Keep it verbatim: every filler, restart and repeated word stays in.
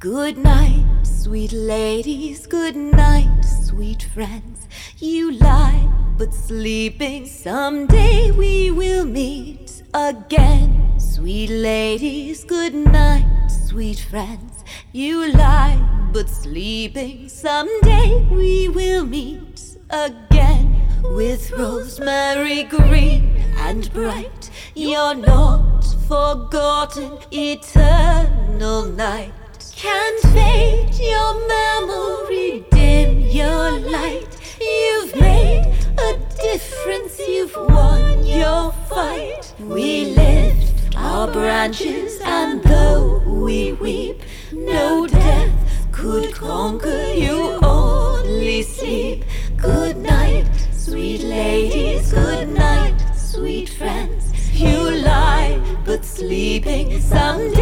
Good night, sweet ladies, good night, sweet friends. You lie, but sleeping, someday we will meet again. Sweet ladies, good night, sweet friends. You lie, but sleeping, someday we will meet again. With rosemary green and bright, you're not forgotten, eternal night. Can't fade your memory, dim your light. You've made a difference, you've won your fight. We lift our branches, and though we weep, no death could conquer you, only sleep. Good night, sweet ladies, good night, sweet friends. You lie, but sleeping, someday